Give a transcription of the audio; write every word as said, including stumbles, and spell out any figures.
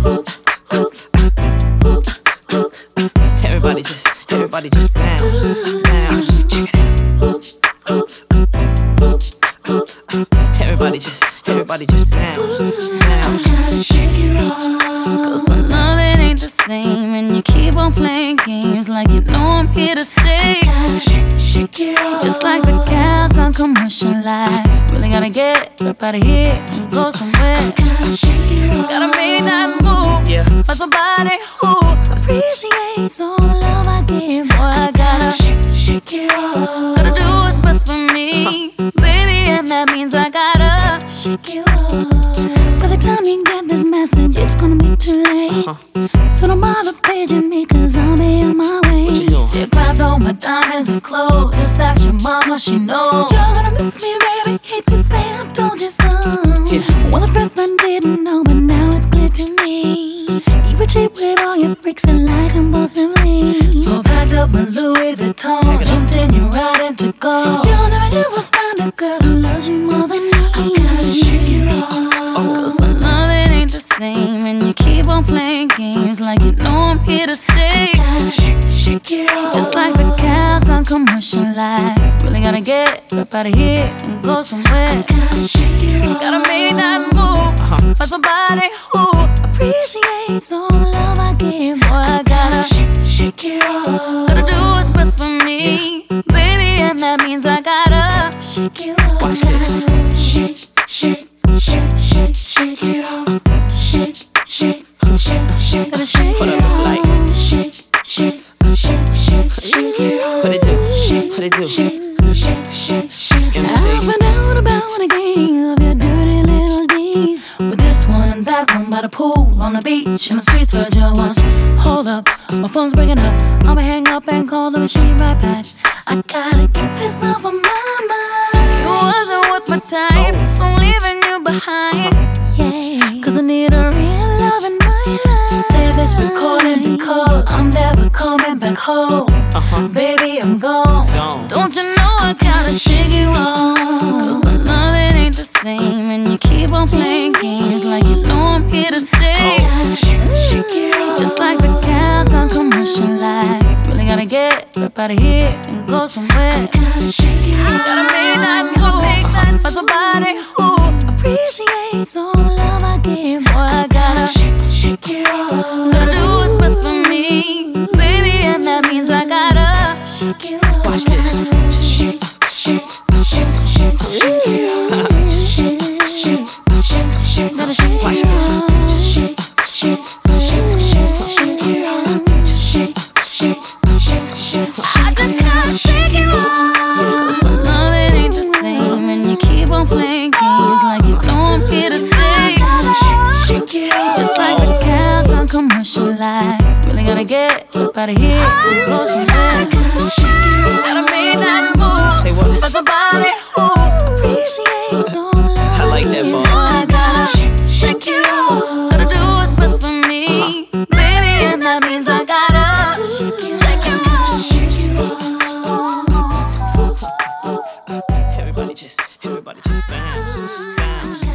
Everybody just, everybody just bounce, bounce. Check it out. Everybody just, everybody just bounce, bounce. Gotta shake it off, cause the love it ain't the same, and you keep on playing games like you know I'm here to stay. Gotta shake, shake it off, just like the Calgon commercial life. Really gotta get up out of here and go somewhere. Gotta shake it off, gotta make that move, yeah. Find somebody who appreciates all the love I give. Boy, I gotta shake, shake it off. Gotta do what's best for me, uh-huh. Baby, and that means I gotta shake it off. By the time you get this message, it's gonna be too late. Uh-huh. So don't bother paging me, cause I'll be on my way. See, I grabbed all my diamonds and clothes, just ask your mama, she knows. You're gonna miss me, baby, hate to say I told you so, yeah. Well, at first I didn't know, but now it's clear to me. You were cheap with all your freaks and like compulsively. So I packed up my Louis Vuitton, jumped in, you right into gold. You'll never ever find a girl who loves you more than me. I gotta shake it off, cause the love it ain't the same, and you keep on playing games like you know I'm here to stay. Gotta shake, shake it off, just like the Calgon commercial life. Really gotta get up out of here and go somewhere. Gotta shake it off, gotta make that move, uh-huh. Find somebody who appreciates all the love I give. Boy, I gotta shake, shake it off. Gotta do what's best for me, yeah. Baby, and that means I gotta shake it off. Watch this. Shake, shake, shake, shake, shake it off. Shake, shake, shake, shake, gotta shake it off. Shake, shake, shake, shake, shake it off. What it do? Shake, what it do? Shake, shake, shake, shake it off. I found out about a game of your dirty little deeds, with this one and that one by the pool, on the beach, in the streets where you was. Hold up, my phone's breaking up. I'ma hang up and call the machine right back. I gotta get this off of my mind. You wasn't worth my time, so I'm leaving you behind. Yeah, cause I need a real love in my life. Save this recording because I'm never coming back home. Uh-huh. Baby, I'm gone. gone. Don't you know I gotta shake you off, cause the love it ain't the same, and you keep on playing games like you know I'm here to stay. Gotta shake, shake it off, just like the Calgon commercial life. Really gotta get up out of here and go somewhere. Gotta shake it off, gotta make that move, uh-huh. Find somebody who appreciates all the love I give. Boy, I gotta shake, shake it off. Gotta do what's best for me, baby, and that means I gotta shake it off. Watch this. Shake, shake, shake, shake, shake it off. Shake, shake, shake, shake, gotta shake it off. Shake, shake, shake, shake, shake it off. Shake, shake, shake, shake, I just gotta shake it off, cause the love it ain't the same, and you keep on playing games like you know I'm here to stay. Shake, shake it off, just like the Calgon commercial life. Really gotta get up out of here and go somewhere. Gotta make that move. Say what? For somebody who appreciates all the love I like that bar. I gotta shake it off. Gotta do what's best for me, uh-huh. Baby, and that means I gotta shake it off. Shake it off. Everybody just, everybody just bounce, bounce.